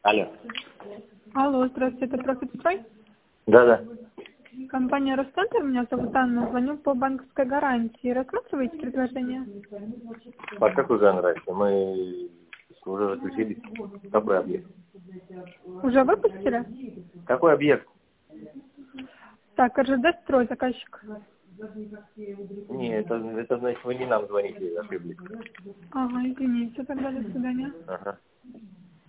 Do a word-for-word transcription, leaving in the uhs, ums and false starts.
Алло. Алло, здравствуйте, это Профитстрой? Да, да. Компания Росцентр, меня зовут Анна, звоню по банковской гарантии. Рассматриваете предложение? По какой гарантии? Мы уже заключились. Какой объект? Уже выпустили? Какой объект? Так, РЖД строй, заказчик. Не, это, это значит, вы не нам звоните, ошиблись. Ага, извините, тогда до свидания. Ага.